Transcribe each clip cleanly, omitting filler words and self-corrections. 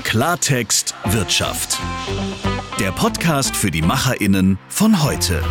Klartext Wirtschaft. Der Podcast für die MacherInnen von heute.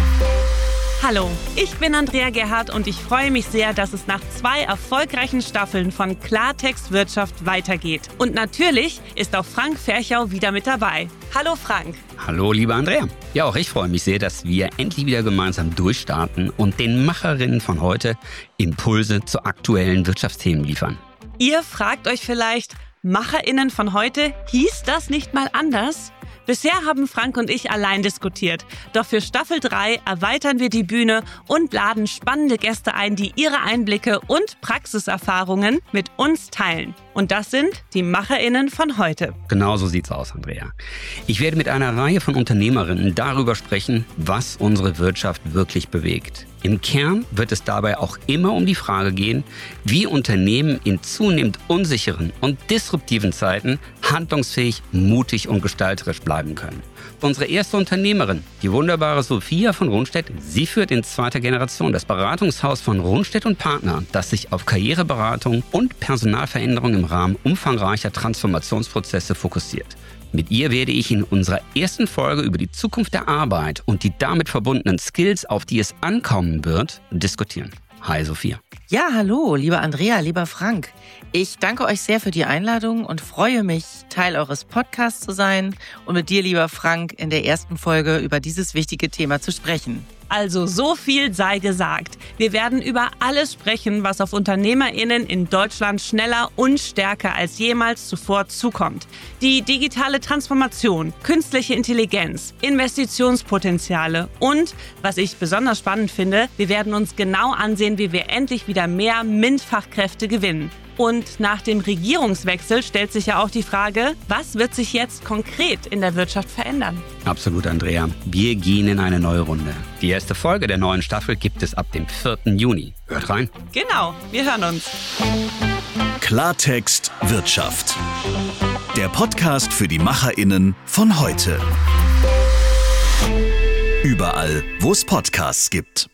Hallo, ich bin Andrea Gerhardt und ich freue mich sehr, dass es nach 2 erfolgreichen Staffeln von Klartext Wirtschaft weitergeht. Und natürlich ist auch Frank Ferchau wieder mit dabei. Hallo Frank. Hallo liebe Andrea. Ja, auch ich freue mich sehr, dass wir endlich wieder gemeinsam durchstarten und den Macherinnen von heute Impulse zu aktuellen Wirtschaftsthemen liefern. Ihr fragt euch vielleicht, MacherInnen von heute, hieß das nicht mal anders? Bisher haben Frank und ich allein diskutiert. Doch für Staffel 3 erweitern wir die Bühne und laden spannende Gäste ein, die ihre Einblicke und Praxiserfahrungen mit uns teilen. Und das sind die MacherInnen von heute. Genau so sieht's aus, Andrea. Ich werde mit einer Reihe von Unternehmerinnen darüber sprechen, was unsere Wirtschaft wirklich bewegt. Im Kern wird es dabei auch immer um die Frage gehen, wie Unternehmen in zunehmend unsicheren und disruptiven Zeiten handlungsfähig, mutig und gestalterisch bleiben können. Unsere erste Unternehmerin, die wunderbare Sophia von Rundstedt, sie führt in 2. Generation das Beratungshaus von Rundstedt & Partner, das sich auf Karriereberatung und Personalveränderung im Rahmen umfangreicher Transformationsprozesse fokussiert. Mit ihr werde ich in unserer ersten Folge über die Zukunft der Arbeit und die damit verbundenen Skills, auf die es ankommen wird, diskutieren. Hi Sophia. Ja, hallo, lieber Andrea, lieber Frank. Ich danke euch sehr für die Einladung und freue mich, Teil eures Podcasts zu sein und mit dir, lieber Frank, in der ersten Folge über dieses wichtige Thema zu sprechen. Also so viel sei gesagt. Wir werden über alles sprechen, was auf UnternehmerInnen in Deutschland schneller und stärker als jemals zuvor zukommt. Die digitale Transformation, künstliche Intelligenz, Investitionspotenziale und, was ich besonders spannend finde, wir werden uns genau ansehen, wie wir endlich wieder mehr MINT-Fachkräfte gewinnen. Und nach dem Regierungswechsel stellt sich ja auch die Frage, was wird sich jetzt konkret in der Wirtschaft verändern? Absolut, Andrea. Wir gehen in eine neue Runde. Die erste Folge der neuen Staffel gibt es ab dem 4. Juni. Hört rein. Genau, wir hören uns. Klartext Wirtschaft. Der Podcast für die MacherInnen von heute. Überall, wo es Podcasts gibt.